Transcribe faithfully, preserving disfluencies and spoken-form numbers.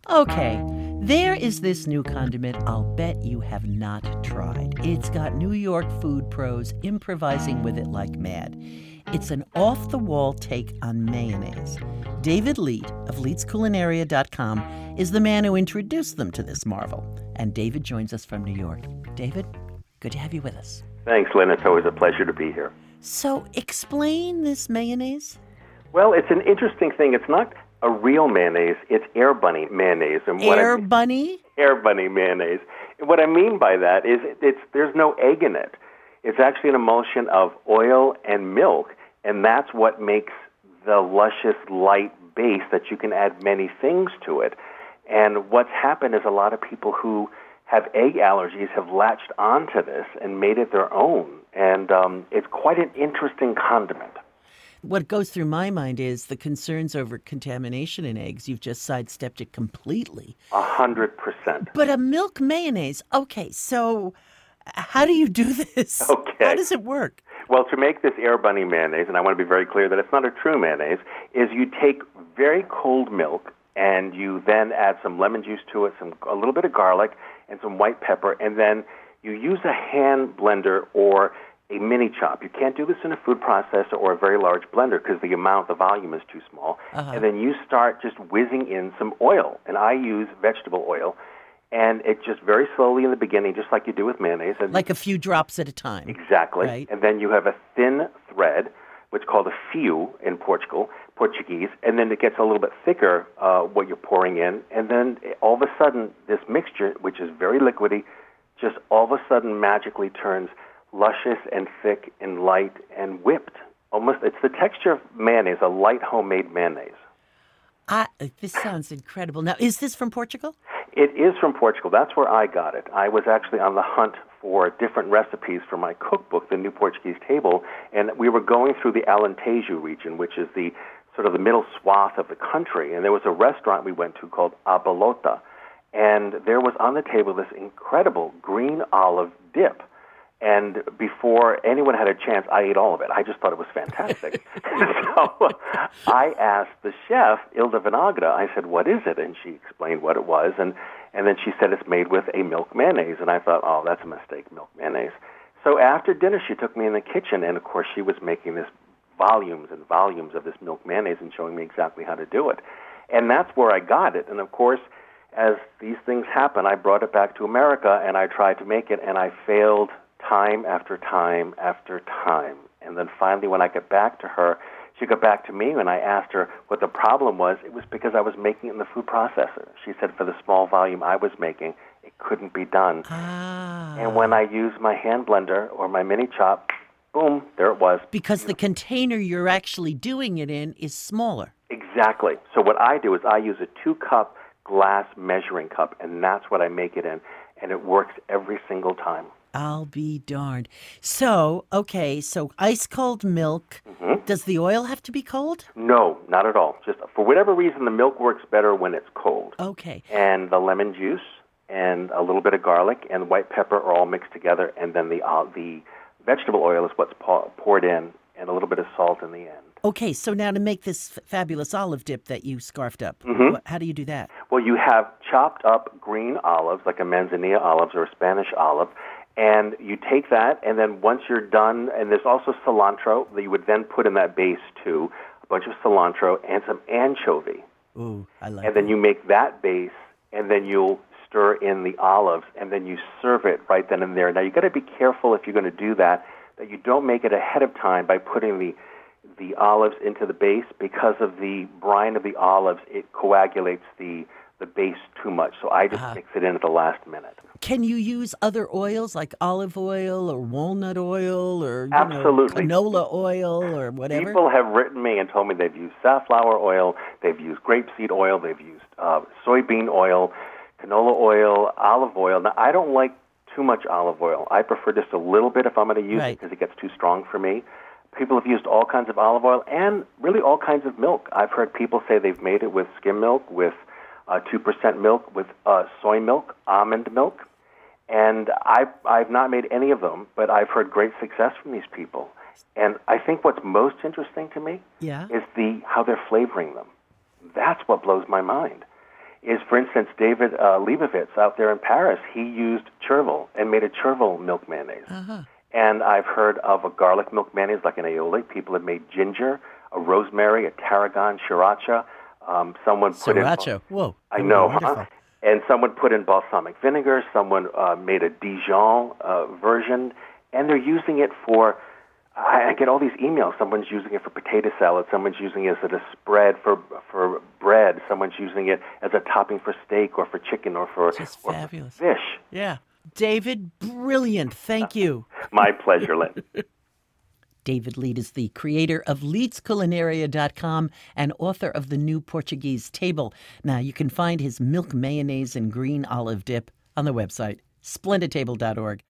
Okay, there is this new condiment I'll bet you have not tried. It's got New York food pros improvising with it like mad. It's an off-the-wall take on mayonnaise. David Leet of leets culinaria dot com is the man who introduced them to this marvel. And David joins us from New York. David, good to have you with us. Thanks, Lynn. It's always a pleasure to be here. So, explain this mayonnaise. Well, it's an interesting thing. It's not a real mayonnaise. It's Air Bunny mayonnaise. And what Air I, Bunny? Air Bunny mayonnaise. And what I mean by that is it's there's no egg in it. It's actually an emulsion of oil and milk, and that's what makes the luscious, light base that you can add many things to it. And what's happened is a lot of people who have egg allergies have latched onto this and made it their own. And um, it's quite an interesting condiment. What goes through my mind is the concerns over contamination in eggs. You've just sidestepped it completely. A hundred percent. But a milk mayonnaise. Okay, so how do you do this? Okay. How does it work? Well, to make this Air Bunny mayonnaise, and I want to be very clear that it's not a true mayonnaise, is you take very cold milk and you then add some lemon juice to it, some a little bit of garlic, and some white pepper, and then you use a hand blender or a mini chop. You can't do this in a food processor or a very large blender because the amount, the volume is too small. Uh-huh. And then you start just whizzing in some oil. And I use vegetable oil. And it just very slowly in the beginning, just like you do with mayonnaise. And like a few drops at a time. Exactly. Right. And then you have a thin thread, which is called a fio in Portugal, Portuguese. And then it gets a little bit thicker, uh, what you're pouring in. And then all of a sudden, this mixture, which is very liquidy, just all of a sudden magically turns luscious and thick and light and whipped. Almost, it's the texture of mayonnaise, a light homemade mayonnaise. I, this sounds incredible. Now, is this from Portugal? It is from Portugal. That's where I got it. I was actually on the hunt for different recipes for my cookbook, The New Portuguese Table, and we were going through the Alentejo region, which is the sort of the middle swath of the country, and there was a restaurant we went to called A Balota, and there was on the table this incredible green olive dip. And before anyone had a chance, I ate all of it. I just thought it was fantastic. So I asked the chef, Ilda Vinagra, I said, what is it? And she explained what it was. And, and then she said it's made with a milk mayonnaise. And I thought, oh, that's a mistake, milk mayonnaise. So after dinner, she took me in the kitchen. And, of course, she was making this volumes and volumes of this milk mayonnaise and showing me exactly how to do it. And that's where I got it. And, of course, as these things happen, I brought it back to America, and I tried to make it, and I failed time after time after time. And then finally, when I got back to her, she got back to me, and I asked her what the problem was. It was because I was making it in the food processor. She said for the small volume I was making, it couldn't be done. Ah. And when I used my hand blender or my mini chop, boom, there it was. Because the container you're actually doing it in is smaller. Exactly. So what I do is I use a two-cup glass measuring cup, and that's what I make it in, and it works every single time. I'll be darned. So, okay, so ice-cold milk. Mm-hmm. Does the oil have to be cold? No, not at all. Just for whatever reason, the milk works better when it's cold. Okay. And the lemon juice and a little bit of garlic and white pepper are all mixed together, and then the uh, the vegetable oil is what's poured in, and a little bit of salt in the end. Okay, so now to make this f- fabulous olive dip that you scarfed up, mm-hmm. wh- how do you do that? Well, you have chopped up green olives, like a manzanilla olives or a Spanish olive, and you take that, and then once you're done, and there's also cilantro that you would then put in that base too, a bunch of cilantro and some anchovy. Ooh, I like And then that. you make that base, and then you'll stir in the olives, and then you serve it right then and there. Now, you've got to be careful if you're going to do that, that you don't make it ahead of time by putting the the olives into the base. Because of the brine of the olives, it coagulates the the base too much. So I just uh-huh. mix it in at the last minute. Can you use other oils like olive oil or walnut oil or you Absolutely. know, canola oil or whatever? People have written me and told me they've used safflower oil, they've used grapeseed oil, they've used uh, soybean oil, canola oil, olive oil. Now, I don't like too much olive oil. I prefer just a little bit if I'm going to use right. it because it gets too strong for me. People have used all kinds of olive oil and really all kinds of milk. I've heard people say they've made it with skim milk, with uh, two percent milk, with uh, soy milk, almond milk. And I've, I've not made any of them, but I've heard great success from these people. And I think what's most interesting to me yeah. is the how they're flavoring them. That's what blows my mind. is, for instance, David uh, Leibovitz out there in Paris. He used chervil and made a chervil milk mayonnaise. Uh-huh. And I've heard of a garlic milk mayonnaise like an aioli. People have made ginger, a rosemary, a tarragon, sriracha. Um, someone put Sriracha. in... Whoa. I know, Wonderful. huh? And someone put in balsamic vinegar. Someone uh, made a Dijon uh, version. And they're using it for... I get all these emails. Someone's using it for potato salad. Someone's using it as a spread for for bread. Someone's using it as a topping for steak or for chicken or for, Just or fabulous. for fish. Yeah. David, brilliant. Thank you. My pleasure, Lynn. David Leite is the creator of Leitz Culinaria dot com and author of The New Portuguese Table. Now, you can find his milk mayonnaise and green olive dip on the website, splendid table dot org.